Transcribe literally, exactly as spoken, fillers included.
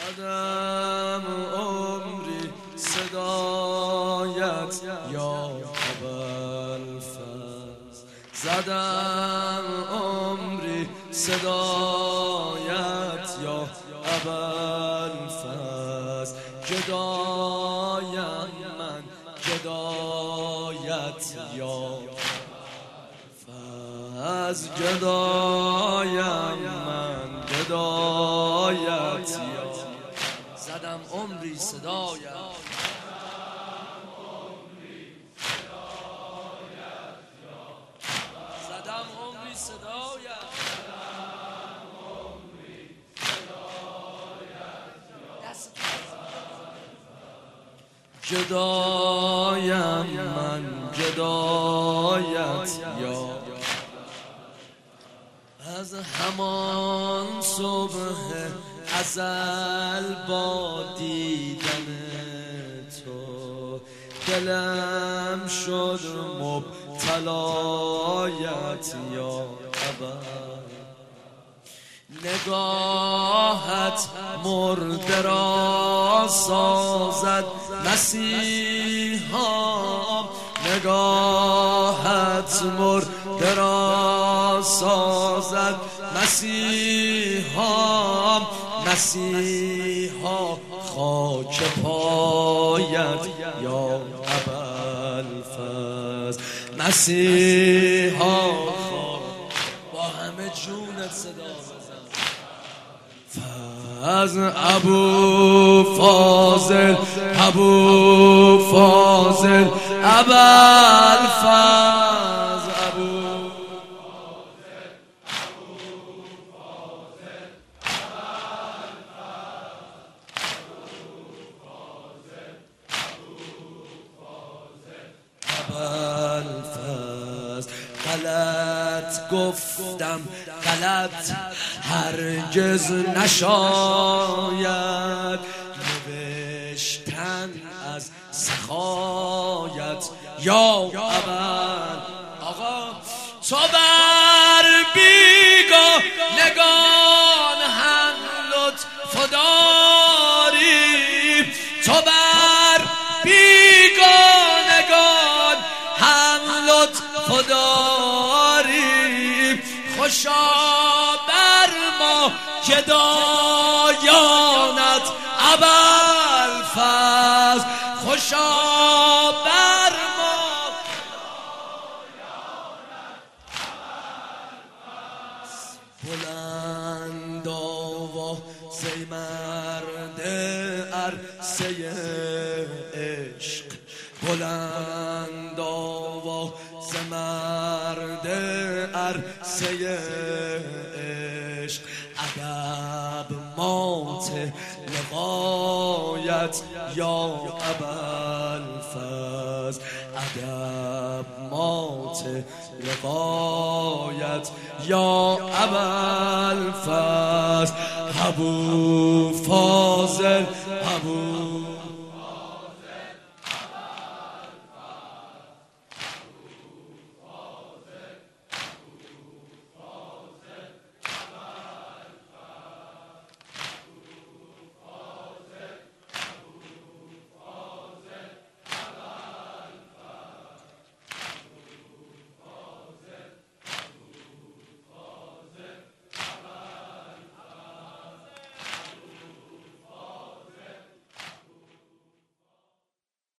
زدم عمری صدایت یا ابوالفضل، زدم عمری صدایت یا ابوالفضل. جدایم من جدایت یا ابوالفضل، جدایم من جدایت یا زدم عمری صدایت زدم عمری صدایت جدایم من جدایت یا از همان صبح ازل با دیدن تو دلم شد مبتلایت یا ابد. نگاهت مرده را سازد مسیحا، نگاهت مرده را سازد مسیحا. مسیحا خاک پایت یا ابوالفضل، مسیحا با همه جونت صدا بزن. فضل ابو فاضل ابو فاضل ابوالفضل ابو ابوالفضل. غلط گفتم غلط هرگز نشاید، نوشتن از سخایت یا ابد. آقا تو بر بیگانگان هم لطف داری، تو بر بیگانگان هم لطف داری. خوشا بر ما گدایانت ابوالفضل، خوشا بر ما بلند آواز مرد عرصه عشق، بلند آواز مرد عرصه عشق. ادب مات لقایت یا ابوالفضل، ادب مات لقایت یا ابوالفضل. ابو فاضل ابو